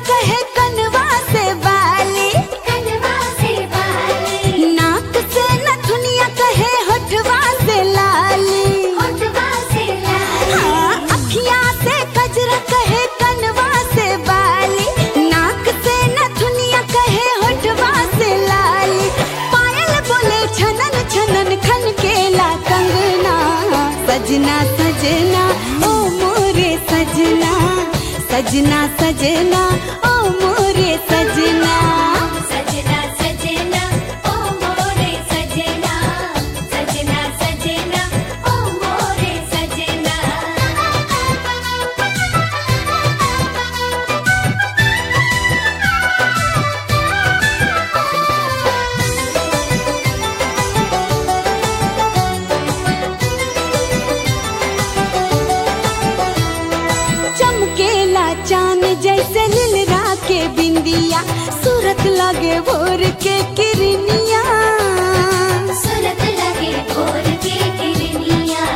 कहे कनवा से बाली, नाक से नथुनिया कहे होठवा से लाली, हाँ अखियाँ से कजरा कहे कनवा से बाली, नाक से नथुनिया कहे होठवा से लाली, पायल बोले छनन छनन खन केला कंगना, सजना सजना ओ मोरे सजना, सजना सजना ओ मोरे सजना, सजना सजना ओ मोरे सजना, सजना सजना ओ मोरे सजना। चमकेला चांद जैसे लिलरा के बिंदिया, सूरत लगे भोर के किरनिया, सूरत लगे भोर के किरनिया,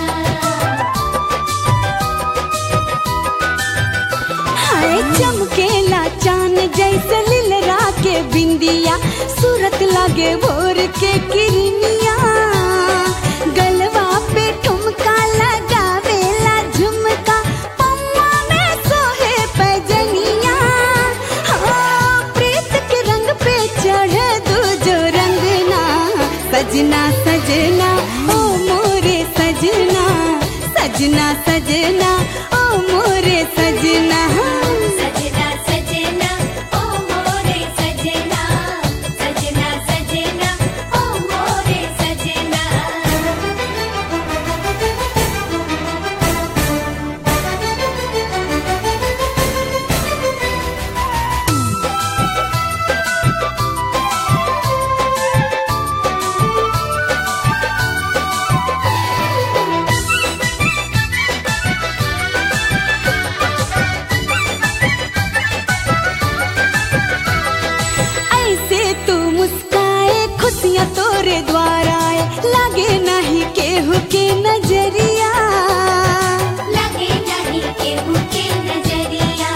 हाय चमकेला चांद जैसे लिलरा के बिंदिया, सूरत लगे भोर के किरनिया, गलवा पे ठुमका लगावेला झुमका, पम्मा में सोहे पैजनिया, हाँ प्रीत के रंग पे चढ़े दूजो रंगना, सजना सजना ओ मोरे सजना, सजना सजना ओ मोरे सजना, सजना सजना ओ मोरे सजना, सजना सजना ओ मोरे सजना। ऐसे तू मुस्काए खुशियाँ तोरे द्वार आए, लागे नहीं केहू के नजरिया, लगे नहीं केहू के नजरिया,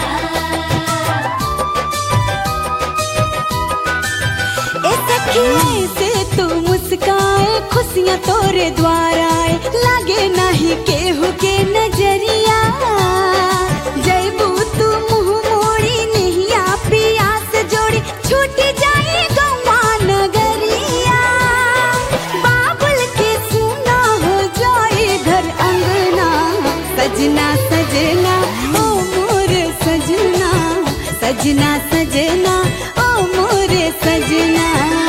ए सखी ऐसे तू मुस्काए खुशियाँ तोरे द्वार आए, लागे नहीं केहू के नजरिया, जैबू तू मुँह मोड़ी नहिया पिया से जोड़ी, छूट जाए गवा नगरिया, बाबुल के सुना हो जाए घर अंगना, सजना सजना ओ मोरे सजना, सजना सजना ओ मोरे सजना।